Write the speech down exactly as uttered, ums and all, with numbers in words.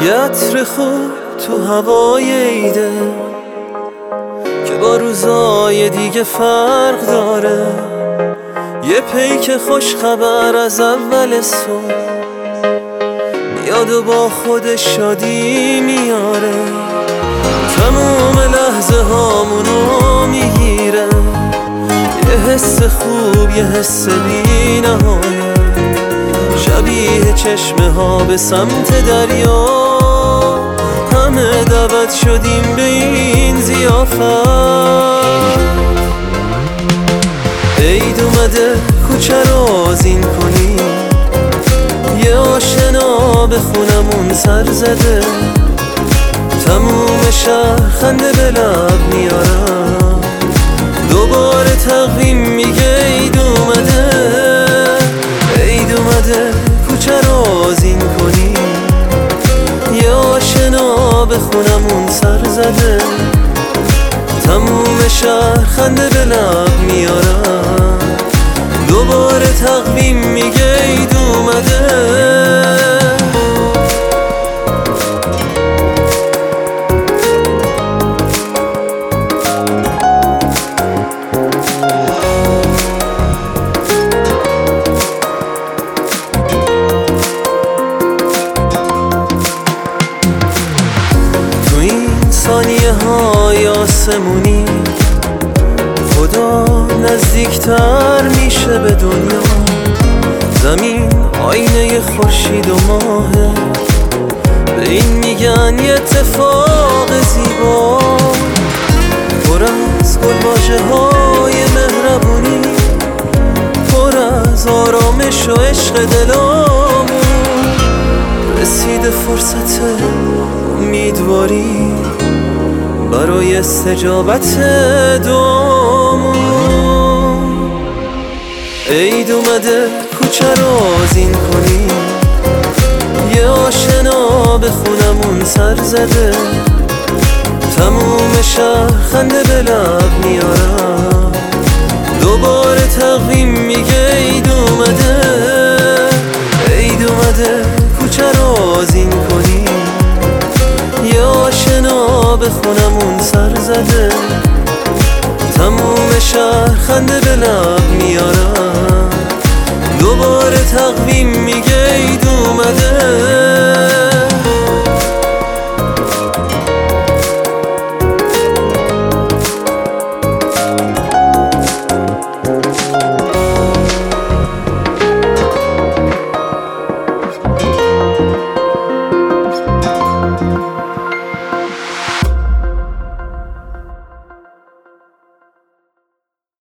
یه عطر خوب تو هوای عیده که با روزای دیگه فرق داره، یه پیک خوش خبر از اول صبح میاد و با خودش شادی میاره، تموم لحظه هامونو میگیره، یه حس خوب یه حس بی نهایت، شبیه چشمه ها به سمت دریا، همه دعوت شدیم به این ضیافت. عید اومده کوچه رو آذین کنیم، یه آشنا به خونمون سر زده، تموم شهر خنده به لب میارم، دوباره تقویم میگه عید اومده. عید اومده کوچه رو آذین کنیم، یه آشنا به خونمون سر زده، تموم شهر خنده به لب میارم، دوباره تقویم میگه عید اومده. ثانیه های آسمونی خدا نزدیکتر میشه به دنیا، زمین آینه خورشید و ماهه، به این میگن یه اتفاق زیبا، پر از گلواژه های مهربونی، پر از آرامش و عشق دلامون، رسیده فرصت امیدواری برای استجابت دعامون. عید اومده کوچه رو آذین کنیم، یه آشنا به خونمون سر زده، تموم شهر خنده به لب میارم، دوباره تقویم میگه عید اومده. عید اومده کوچه رو آذین کنیم، یه آشنا به خونمون سر زده، تموم شهر خنده به لب میارم، دوباره تقویم میگه عید اومده.